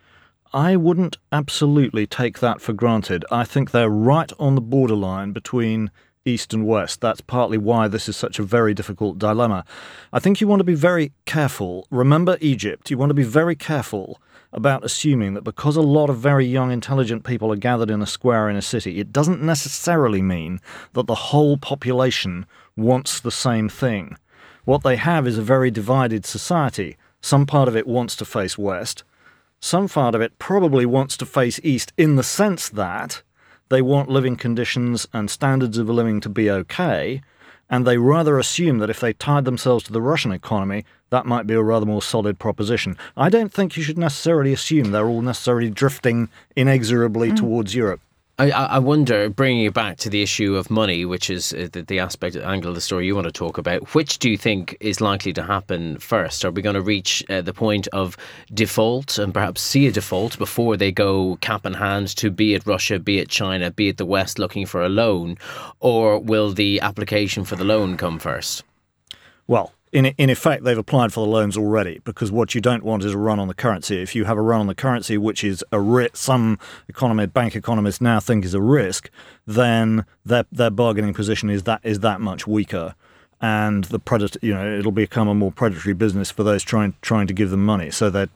I wouldn't absolutely take that for granted. I think they're right on the borderline between East and West. That's partly why this is such a very difficult dilemma. I think you want to be very careful. Remember Egypt. You want to be very careful about assuming that because a lot of very young, intelligent people are gathered in a square in a city, it doesn't necessarily mean that the whole population wants the same thing. What they have is a very divided society. Some part of it wants to face west. Some part of it probably wants to face east, in the sense that they want living conditions and standards of living to be okay, and they rather assume that if they tied themselves to the Russian economy, that might be a rather more solid proposition. I don't think you should necessarily assume they're all necessarily drifting inexorably towards Europe. I wonder, bringing it back to the issue of money, which is the aspect, angle of the story you want to talk about, which do you think is likely to happen first? Are we going to reach the point of default and perhaps see a default before they go cap in hand to, be it Russia, be it China, be it the West, looking for a loan? Or will the application for the loan come first? Well, in effect, they've applied for the loans already, because what you don't want is a run on the currency. If you have a run on the currency, which is some bank economists now think is a risk, then their bargaining position is that much weaker, and it'll become a more predatory business for those trying to give them money. So they're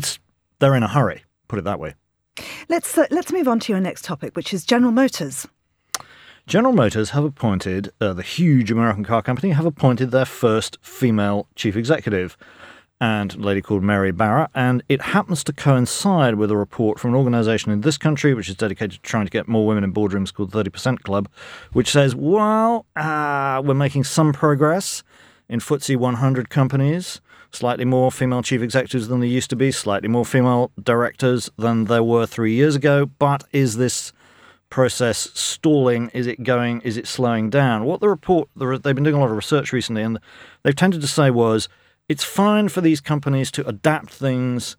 in a hurry. Put it that way. Let's move on to your next topic, which is General Motors. General Motors have appointed, the huge American car company, have appointed their first female chief executive, and a lady called Mary Barra, and it happens to coincide with a report from an organisation in this country which is dedicated to trying to get more women in boardrooms called 30% Club, which says, we're making some progress in FTSE 100 companies, slightly more female chief executives than there used to be, slightly more female directors than there were 3 years ago, but is this process stalling? Is it slowing down? What they've been doing a lot of research recently, and they've tended to say was, it's fine for these companies to adapt things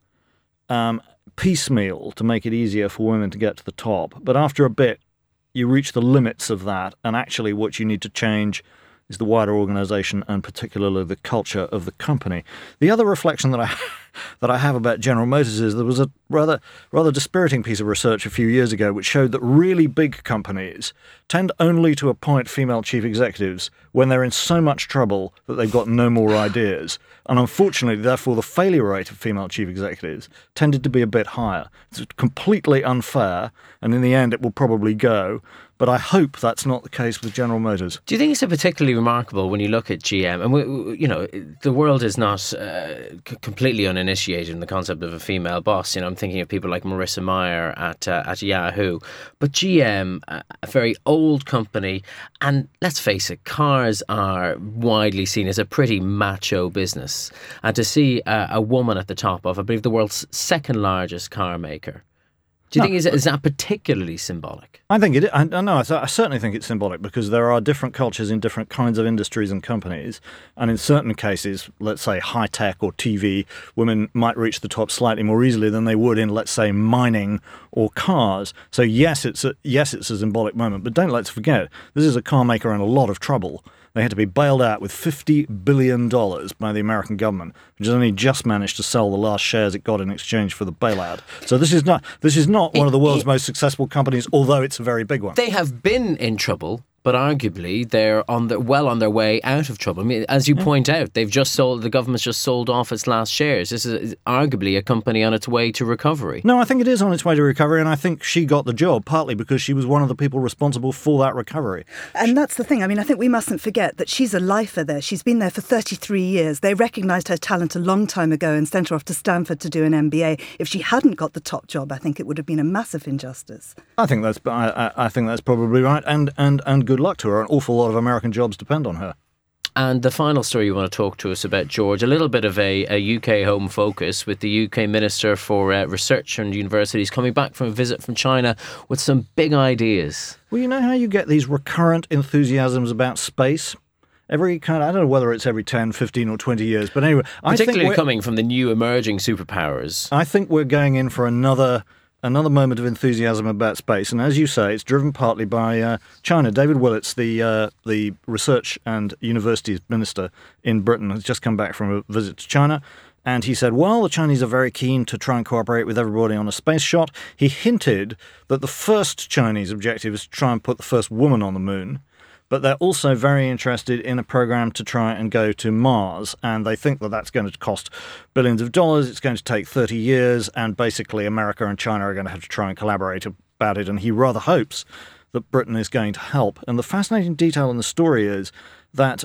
piecemeal to make it easier for women to get to the top. But after a bit, you reach the limits of that, and actually what you need to change is the wider organisation and particularly the culture of the company. The other reflection that I have about General Motors is there was a rather dispiriting piece of research a few years ago which showed that really big companies tend only to appoint female chief executives when they're in so much trouble that they've got no more ideas. And unfortunately, therefore, the failure rate of female chief executives tended to be a bit higher. It's completely unfair, and in the end it will probably go. But I hope that's not the case with General Motors. Do you think it's particularly remarkable when you look at GM? And the world is not completely uninitiated in the concept of a female boss. I'm thinking of people like Marissa Mayer at Yahoo. But GM, a very old company, and let's face it, cars are widely seen as a pretty macho business. And to see a woman at the top of, I believe, the world's second largest car maker. Do you think is that particularly symbolic? I think it. I certainly think it's symbolic, because there are different cultures in different kinds of industries and companies, and in certain cases, let's say high tech or TV, women might reach the top slightly more easily than they would in, let's say, mining or cars. So yes, it's a symbolic moment, but let's forget, this is a car maker in a lot of trouble. They had to be bailed out with $50 billion by the American government, which has only just managed to sell the last shares it got in exchange for the bailout. So this is not one of the world's most successful companies, although it's a very big one. They have been in trouble, but arguably they're on their way out of trouble. I mean, as you point out, the government's just sold off its last shares. This is arguably a company on its way to recovery. No, I think it is on its way to recovery, and I think she got the job partly because she was one of the people responsible for that recovery. And that's the thing. I mean, I think we mustn't forget that she's a lifer there. She's been there for 33 years. They recognised her talent a long time ago and sent her off to Stanford to do an MBA. If she hadn't got the top job, I think it would have been a massive injustice. I think that's probably right, and good luck to her. An awful lot of American jobs depend on her. And the final story you want to talk to us about, George, a little bit of a UK home focus with the UK Minister for Research and Universities coming back from a visit from China with some big ideas. Well, you know how you get these recurrent enthusiasms about space? I don't know whether it's every 10, 15 or 20 years, but anyway. Particularly coming from the new emerging superpowers. I think we're going in for another moment of enthusiasm about space, and as you say, it's driven partly by China. David Willetts, the Research and Universities Minister in Britain, has just come back from a visit to China, and he said, well, the Chinese are very keen to try and cooperate with everybody on a space shot. He hinted that the first Chinese objective is to try and put the first woman on the moon, but they're also very interested in a program to try and go to Mars, and they think that that's going to cost billions of dollars. It's going to take 30 years, and basically America and China are going to have to try and collaborate about it, and he rather hopes that Britain is going to help. And the fascinating detail in the story is that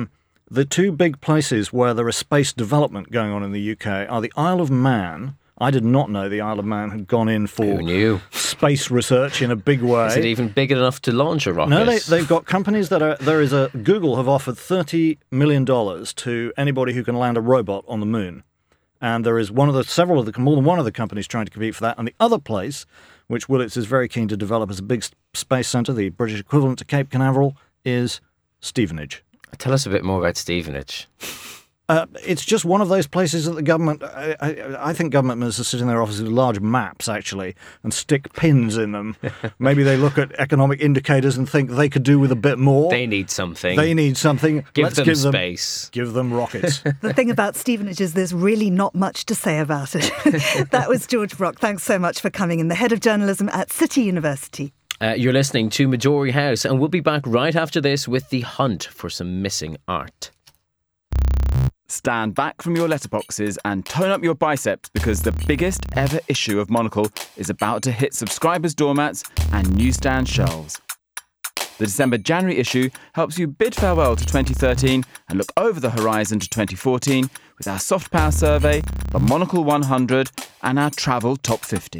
the two big places where there is space development going on in the UK are the Isle of Man. I did not know the Isle of Man had gone in for space research in a big way. Is it even big enough to launch a rocket? No, they've got companies Google have offered $30 million to anybody who can land a robot on the moon. And there is more than one of the companies trying to compete for that. And the other place, which Willetts is very keen to develop as a big space centre, the British equivalent to Cape Canaveral, is Stevenage. Tell us a bit more about Stevenage. It's just one of those places that the government, I think government ministers sit in their offices with large maps, actually, and stick pins in them. Maybe they look at economic indicators and think they could do with a bit more. They need something. Give them space. Give them rockets. The thing about Stevenage is there's really not much to say about it. That was George Brock. Thanks so much for coming in, the head of journalism at City University. You're listening to Midori House, and we'll be back right after this with the hunt for some missing art. Stand back from your letterboxes and tone up your biceps because the biggest ever issue of Monocle is about to hit subscribers' doormats and newsstand shelves. The December-January issue helps you bid farewell to 2013 and look over the horizon to 2014 with our soft power survey, the Monocle 100 and our travel top 50.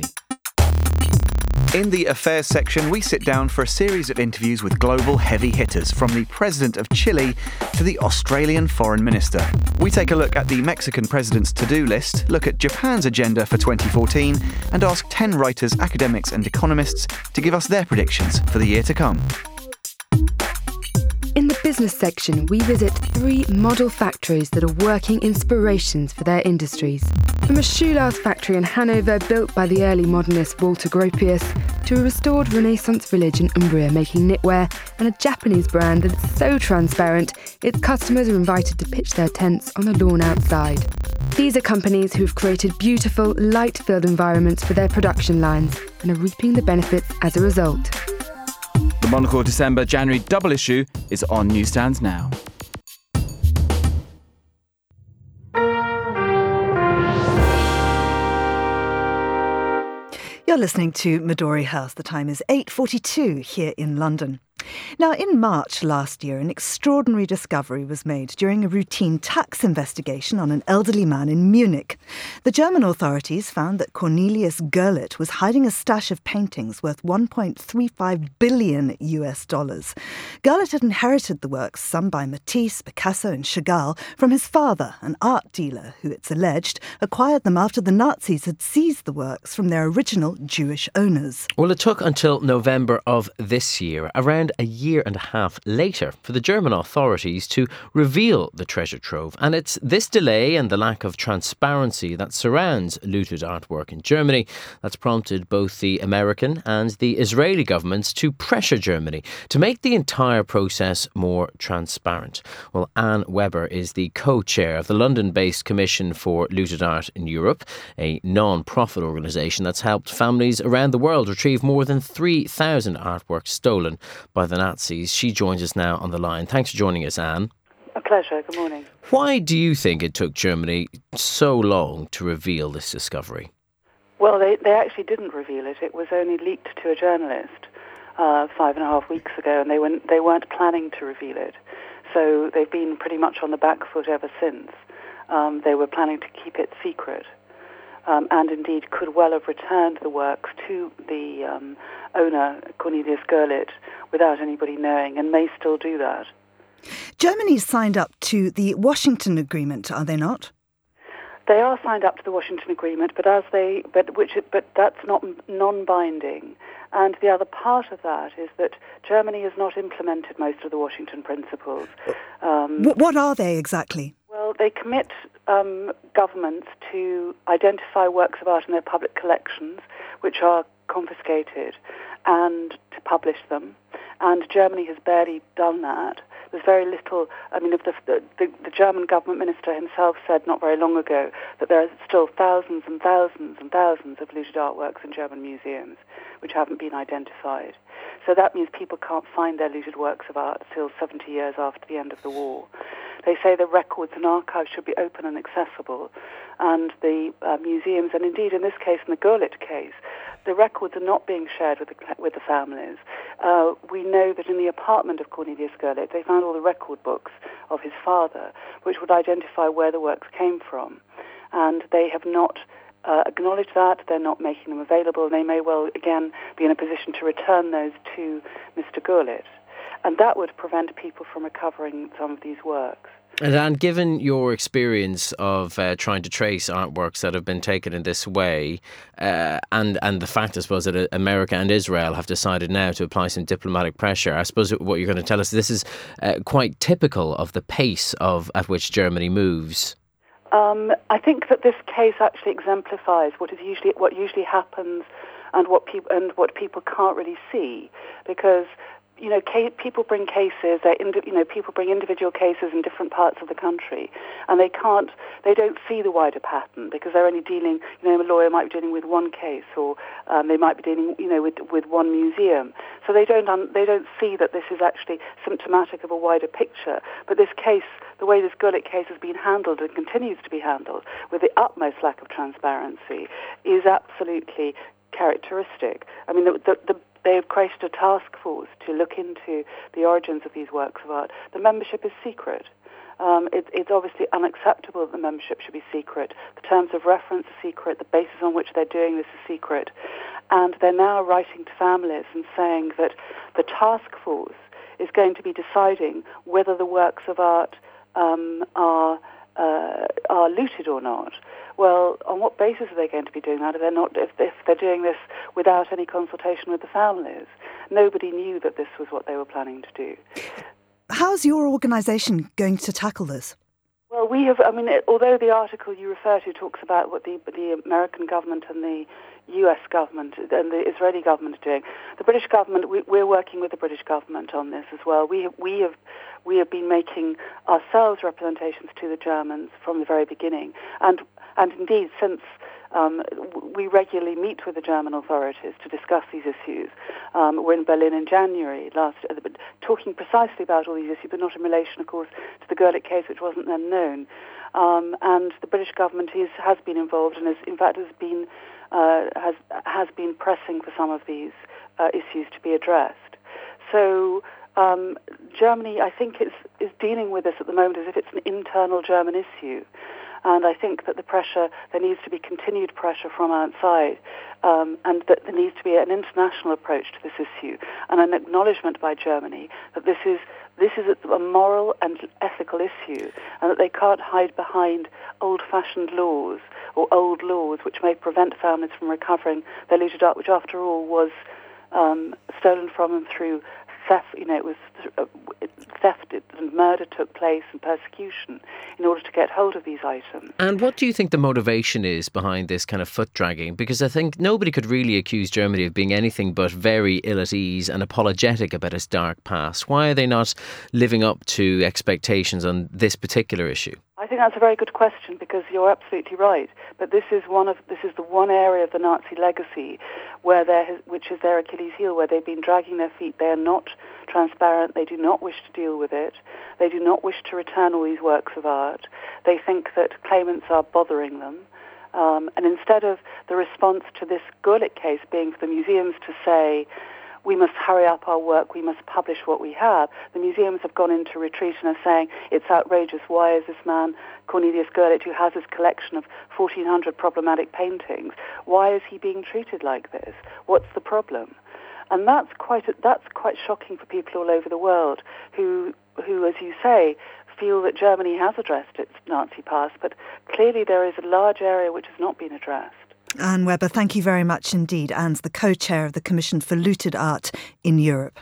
In the Affairs section, we sit down for a series of interviews with global heavy hitters, from the President of Chile to the Australian Foreign Minister. We take a look at the Mexican President's to-do list, look at Japan's agenda for 2014, and ask 10 writers, academics and economists to give us their predictions for the year to come. In the business section, we visit 3 model factories that are working inspirations for their industries. From a shoelace factory in Hanover built by the early modernist Walter Gropius, to a restored Renaissance village in Umbria making knitwear, and a Japanese brand that's so transparent its customers are invited to pitch their tents on the lawn outside. These are companies who've created beautiful, light-filled environments for their production lines and are reaping the benefits as a result. The Monocle December-January double issue is on newsstands now. You're listening to Midori House. The time is 8:42 here in London. Now, in March last year, an extraordinary discovery was made during a routine tax investigation on an elderly man in Munich. The German authorities found that Cornelius Gurlitt was hiding a stash of paintings worth $1.35 billion. Gurlitt had inherited the works, some by Matisse, Picasso and Chagall, from his father, an art dealer who, it's alleged, acquired them after the Nazis had seized the works from their original Jewish owners. Well, it took until November of this year, around a year and a half later, for the German authorities to reveal the treasure trove. And it's this delay and the lack of transparency that surrounds looted artwork in Germany that's prompted both the American and the Israeli governments to pressure Germany to make the entire process more transparent. Well, Anne Weber is the co-chair of the London-based Commission for Looted Art in Europe, a non-profit organisation that's helped families around the world retrieve more than 3,000 artworks stolen by the the Nazis. She joins us now on the line. Thanks for joining us, Anne. A pleasure. Good morning. Why do you think it took Germany so long to reveal this discovery? Well, they actually didn't reveal it. It was only leaked to a journalist 5.5 weeks ago, and they weren't planning to reveal it. So they've been pretty much on the back foot ever since. They were planning to keep it secret, and indeed could well have returned the works to the owner, Cornelius Gurlitt, without anybody knowing, and may still do that. Germany's signed up to the Washington Agreement, are they not? They are signed up to the Washington Agreement, but that's not non-binding. And the other part of that is that Germany has not implemented most of the Washington principles. What are they exactly? Well, they commit governments to identify works of art in their public collections, which are confiscated, and to publish them. And Germany has barely done that. There's very little. I mean, the German government minister himself said not very long ago that there are still thousands and thousands and thousands of looted artworks in German museums which haven't been identified. So that means people can't find their looted works of art till 70 years after the end of the war. They say the records and archives should be open and accessible, and the museums, and indeed in this case, in the Gurlitt case, the records are not being shared with the families. We know that in the apartment of Cornelius Gurlitt, they found all the record books of his father, which would identify where the works came from. And they have not acknowledged that. They're not making them available. They may well, again, be in a position to return those to Mr. Gurlitt. And that would prevent people from recovering some of these works. And given your experience of trying to trace artworks that have been taken in this way, and the fact, I suppose, that America and Israel have decided now to apply some diplomatic pressure, I suppose what you're going to tell us, this is quite typical of the pace at which Germany moves. I think that this case actually exemplifies what usually happens, and what people can't really see, because people bring cases. People bring individual cases in different parts of the country, and they don't see the wider pattern because they're only dealing. A lawyer might be dealing with one case, or they might be dealing, with one museum. So they don't see that this is actually symptomatic of a wider picture. But this case, the way this Gurlitt case has been handled and continues to be handled with the utmost lack of transparency, is absolutely characteristic. I mean, they have created a task force to look into the origins of these works of art. The membership is secret. It's obviously unacceptable that the membership should be secret. The terms of reference are secret. The basis on which they're doing this is secret. And they're now writing to families and saying that the task force is going to be deciding whether the works of art are looted or not. Well, on what basis are they going to be doing that if they're doing this without any consultation with the families? Nobody knew that this was what they were planning to do. How's your organisation going to tackle this? Well, although the article you refer to talks about what the American government and the US government and the Israeli government are doing, the British government, we're working with the British government on this as well. We have been making ourselves representations to the Germans from the very beginning, and indeed since we regularly meet with the German authorities to discuss these issues. We're in Berlin in January talking precisely about all these issues, but not in relation, of course, to the Gurlitt case, which wasn't then known. And the British government has been involved, and has been pressing for some of these issues to be addressed. So Germany, I think, is dealing with this at the moment as if it's an internal German issue. And I think that there needs to be continued pressure from outside, and that there needs to be an international approach to this issue, and an acknowledgement by Germany that this is a moral and ethical issue, and that they can't hide behind old-fashioned laws or old laws which may prevent families from recovering their looted art, which after all was stolen from them through theft. It was theft and murder took place and persecution in order to get hold of these items. And what do you think the motivation is behind this kind of foot dragging? Because I think nobody could really accuse Germany of being anything but very ill at ease and apologetic about its dark past. Why are they not living up to expectations on this particular issue? I think that's a very good question, because you're absolutely right. But this is the one area of the Nazi legacy which is their Achilles heel, where they've been dragging their feet. They are not transparent. They do not wish to deal with it. They do not wish to return all these works of art. They think that claimants are bothering them. And instead of the response to this Gurlitt case being for the museums to say, we must hurry up our work, we must publish what we have, the museums have gone into retreat and are saying, it's outrageous, why is this man, Cornelius Gurlitt, who has this collection of 1,400 problematic paintings, why is he being treated like this? What's the problem? And that's quite shocking for people all over the world who, as you say, feel that Germany has addressed its Nazi past, but clearly there is a large area which has not been addressed. Anne Webber, thank you very much indeed. Anne's the co-chair of the Commission for Looted Art in Europe.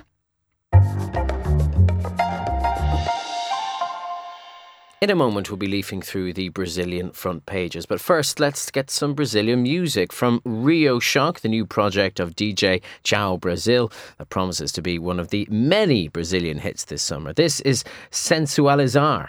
In a moment, we'll be leafing through the Brazilian front pages. But first, let's get some Brazilian music from Rio Shock, the new project of DJ Ciao Brazil that promises to be one of the many Brazilian hits this summer. This is Sensualizar.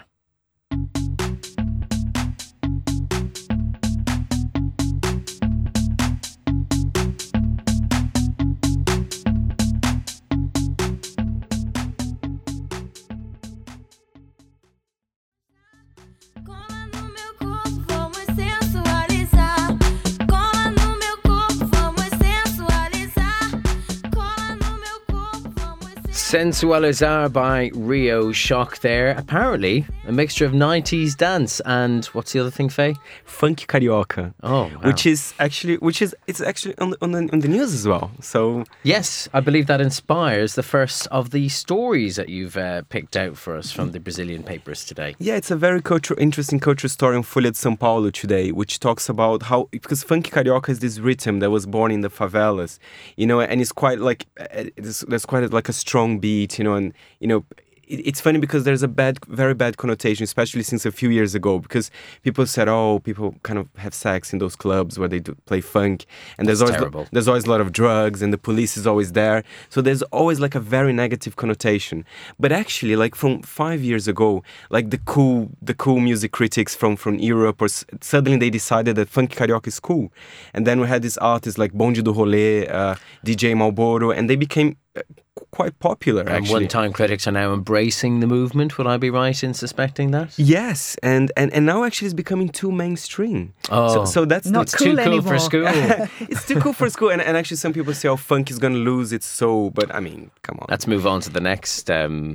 Sensualizar by Rio Shock there. Apparently a mixture of 90s dance and what's the other thing, Faye? Funk carioca. Oh, wow. Which is actually it's actually on the news as well. So yes, I believe that inspires the first of the stories that you've picked out for us from the Brazilian papers today. Yeah, it's a very interesting cultural story on Folha de São Paulo today, which talks about how, because funk carioca is this rhythm that was born in the favelas, you know, and it's quite like there's quite like a strong beat, you know, and you know. It's funny because there's a very bad connotation, especially since a few years ago, because people said, oh, people kind of have sex in those clubs where they play funk, and there's always a lot of drugs, and the police is always there. So there's always like a very negative connotation. But actually, like from 5 years ago, like the cool music critics from Europe, suddenly they decided that funk carioca is cool, and then we had these artists like Bonde do Rolê, DJ Malboro, and they became quite popular, actually. And one-time critics are now embracing the movement. Would I be right in suspecting that? Yes, and now actually it's becoming too mainstream. Oh, so that's not it's cool too anymore. cool for school. It's too cool for school, and actually some people say, "Oh, funk is going to lose its soul," but I mean, come on. Let's move on to the next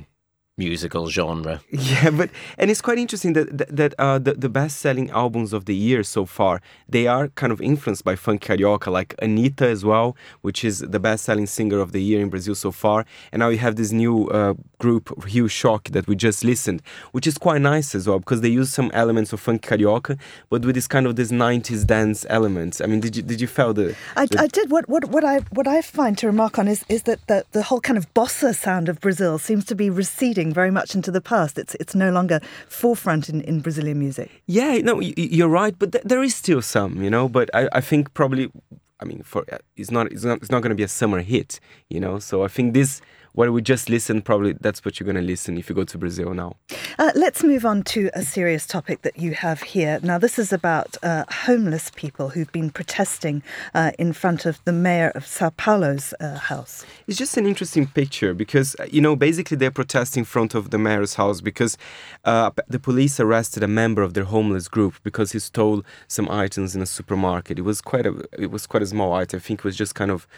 musical genre. Yeah, and it's quite interesting that the best-selling albums of the year so far, they are kind of influenced by funk carioca, like Anitta as well, which is the best-selling singer of the year in Brazil so far. And now you have this new group, Rio Shock, that we just listened, which is quite nice as well, because they use some elements of funk carioca, but with this 90s dance elements. I mean, did you feel the? I did. What I find to remark on is that the whole kind of bossa sound of Brazil seems to be receding very much into the past. It's no longer forefront in Brazilian music. Yeah, no, you're right, but there is still some, you know. But I think probably, I mean, it's not going to be a summer hit, you know. So I think this. What we just listened, probably that's what you're going to listen if you go to Brazil now. Let's move on to a serious topic that you have here. Now, this is about homeless people who've been protesting in front of the mayor of Sao Paulo's house. It's just an interesting picture because, you know, basically they're protesting in front of the mayor's house because the police arrested a member of their homeless group because he stole some items in a supermarket. It was quite a small item. I think it was just kind of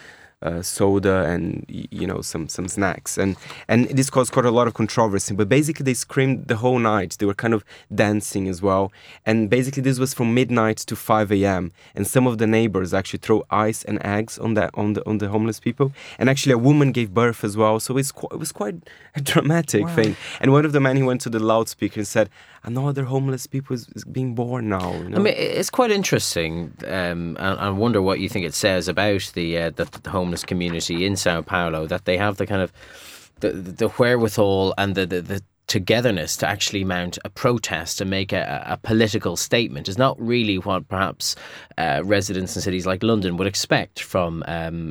soda and, you know, some snacks, and this caused quite a lot of controversy. But basically they screamed the whole night. They were kind of dancing as well, and basically this was from midnight to 5 a.m. and some of the neighbors actually throw ice and eggs on the homeless people, and actually a woman gave birth as well. So it was quite a dramatic thing. And one of the men, he went to the loudspeaker and said, another homeless people is being born now, you know? I mean, it's quite interesting, and I wonder what you think it says about the homeless community in Sao Paulo, that they have the kind of the wherewithal and the togetherness to actually mount a protest and make a political statement. Is not really what perhaps residents in cities like London would expect from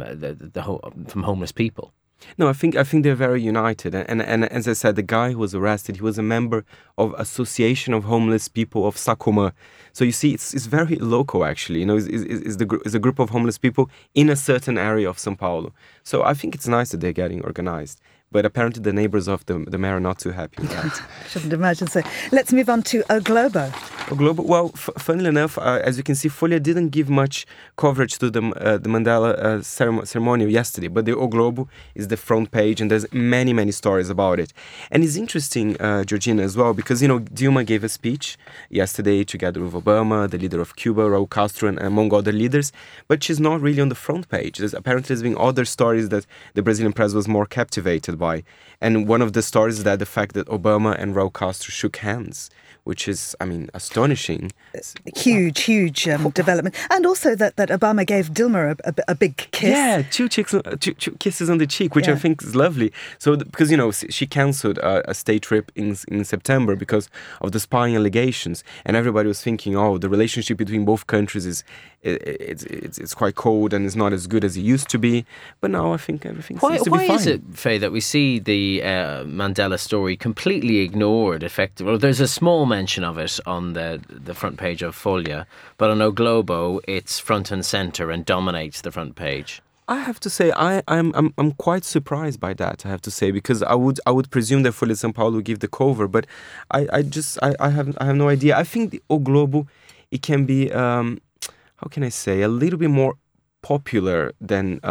from homeless people. No, I think they're very united, and as I said, the guy who was arrested, he was a member of Association of Homeless People of Sacomã. So you see, it's very local actually. You know, it's a group of homeless people in a certain area of São Paulo. So I think it's nice that they're getting organized. But apparently the neighbors of the mayor are not too happy with that. Shouldn't imagine so. Let's move on to O Globo. O Globo, well, funnily enough, as you can see, Folha didn't give much coverage to the Mandela ceremony yesterday, but the O Globo is the front page, and there's many, many stories about it. And it's interesting, Georgina, as well, because, Dilma gave a speech yesterday together with Obama, the leader of Cuba, Raul Castro, and among other leaders, but she's not really on the front page. Apparently there's been other stories that the Brazilian press was more captivated by. And one of the stories is that the fact that Obama and Raul Castro shook hands, which is, astonishing. Huge development. And also that Obama gave Dilma a big kiss. Yeah, two kisses on the cheek, which I think is lovely. So, because, she cancelled a state trip in September because of the spying allegations. And everybody was thinking, the relationship between both countries it's quite cold and it's not as good as it used to be. But now I think everything seems to be fine. Why is it, Faye, that we see the Mandela story completely ignored, effectively? Well, there's a small mention of it on the front page of Folha, but on O Globo, it's front and centre and dominates the front page. I have to say, I'm quite surprised by that. I have to say, because I would presume that Folha de São Paulo would give the cover, but I have no idea. I think the O Globo, it can be how can I say, a little bit more popular than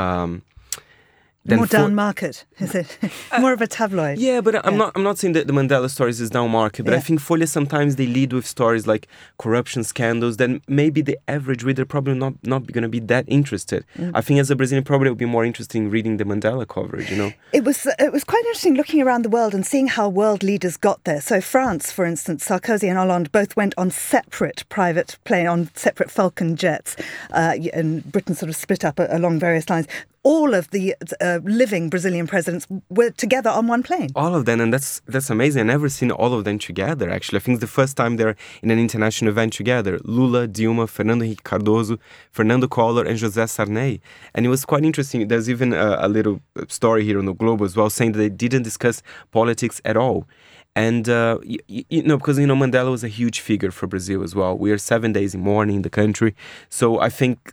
more down market, is it? More of a tabloid. Yeah, but I'm not saying that the Mandela stories is down market, but I think Folha sometimes they lead with stories like corruption scandals. Then maybe the average reader probably not going to be that interested. I think as a Brazilian, probably it would be more interesting in reading the Mandela coverage. It was quite interesting looking around the world and seeing how world leaders got there. So France, for instance, Sarkozy and Hollande both went on separate private plane, on separate Falcon jets, and Britain sort of split up along various lines. All of the living Brazilian presidents were together on one plane. All of them, and that's amazing. I've never seen all of them together, actually. I think it's the first time they're in an international event together. Lula, Dilma, Fernando Henrique Cardoso, Fernando Collor, and José Sarney. And it was quite interesting. There's even a little story here on the Globo as well, saying that they didn't discuss politics at all. And, because, Mandela was a huge figure for Brazil as well. We are 7 days in mourning in the country. So I think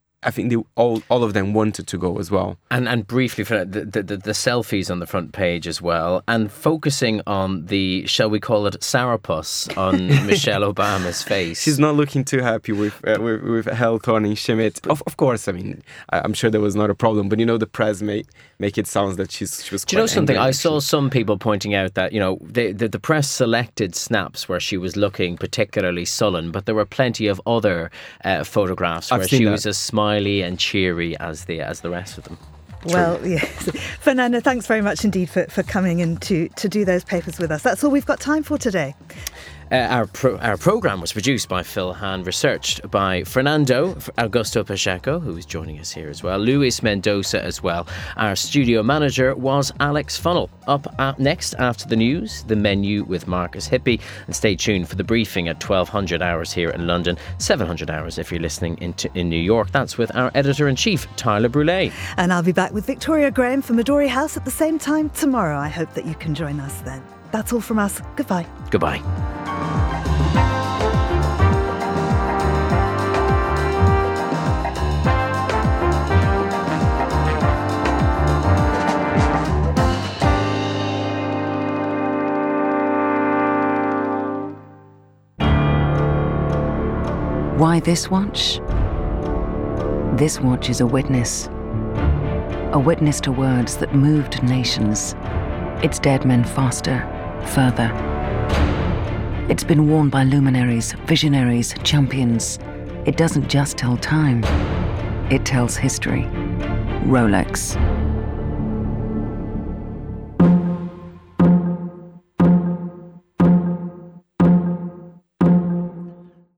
all of them wanted to go as well. And briefly, for the selfies on the front page as well, and focusing on the, shall we call it, sourpuss on Michelle Obama's face. She's not looking too happy with Helle Thorning-Schmidt. Of course, I'm sure there was not a problem, but the press make it sound that she was quite. Do you know something? Angry, I saw some people pointing out that the press selected snaps where she was looking particularly sullen, but there were plenty of other photographs where she was as smiley and cheery as the rest of them. Well, yes. Fernando, thanks very much indeed for coming in to do those papers with us. That's all we've got time for today. Our programme was produced by Phil Hahn, researched by Fernando Augusto Pacheco, who is joining us here as well, Luis Mendoza as well. Our studio manager was Alex Funnell. Up next after the news, the menu with Marcus Hippie, and stay tuned for the briefing at 1200 hours here in London, 700 hours if you're listening in New York. That's with our editor-in-chief, Tyler Brûlé. And I'll be back with Victoria Graham from Midori House at the same time tomorrow. I hope that you can join us then. That's all from us. Goodbye. Goodbye. Why this watch? This watch is a witness to words that moved nations. It's dead men faster, further. It's been worn by luminaries, visionaries, champions. It doesn't just tell time, it tells history. Rolex.